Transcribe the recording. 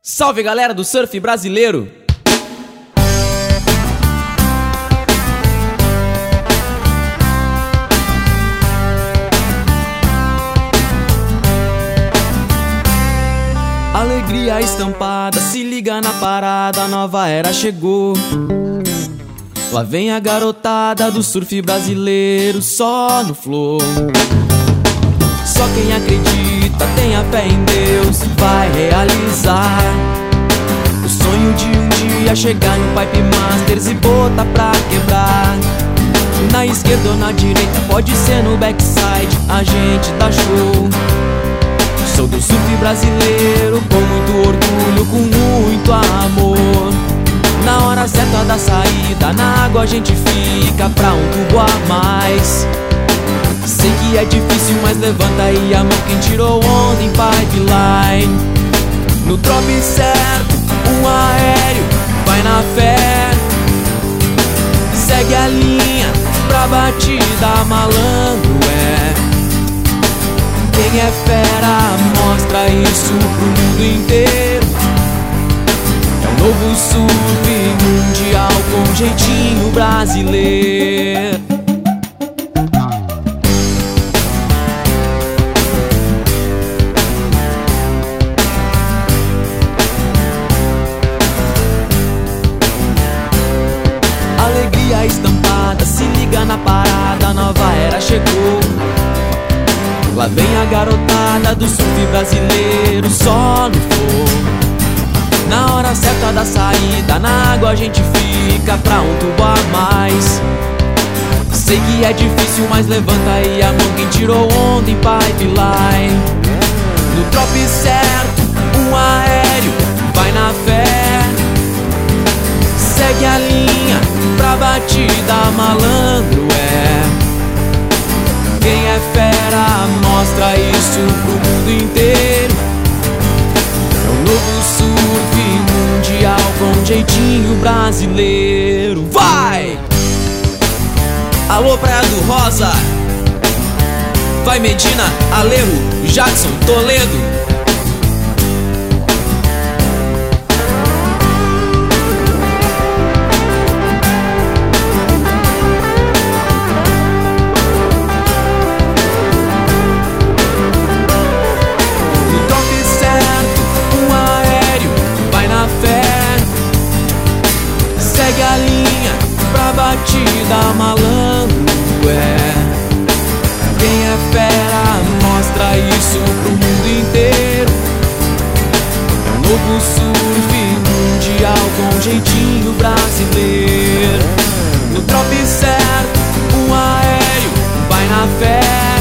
Salve galera do surf brasileiro! Alegria estampada, se liga na parada, a nova era chegou. Lá vem a garotada do surf brasileiro, só no flow. Só quem acredita, tem a fé em Deus, vai realizar o sonho de um dia chegar no Pipe Masters e botar pra quebrar. Na esquerda ou na direita, pode ser no backside, a gente dá show. Sou do surf brasileiro, com muito orgulho, com muito amor. Na hora certa da saída, na água a gente fica pra um tubo a mais. Sei que é difícil, mas levanta aí a mão quem tirou onda em pipeline. No drop certo, um aéreo, vai na fé. Segue a linha, pra batida malandro é. Quem é fera, mostra isso pro mundo inteiro. É o novo surf mundial com jeitinho brasileiro. Alegria estampada, se liga na parada, a nova era chegou. Lá vem a garotada do surf brasileiro, só no flow. Na hora certa da saída, na água a gente fica pra um tubo a mais. Sei que é difícil, mas levanta aí a mão quem tirou onda em pipeline. No drop certo, um aéreo, vai na fé. Segue a linha, pra batida malandro é. Quem é fera, mostra isso pro mundo inteiro. É o novo surf mundial com jeitinho brasileiro. Vai! Alô, Praia do Rosa. Vai, Medina, Alejo, Jackson, Toledo. Segue a linha, pra batida malandro é. Quem é fera, mostra isso pro mundo inteiro. É o novo surf mundial com jeitinho brasileiro. No drop certo, um aéreo, vai na fé.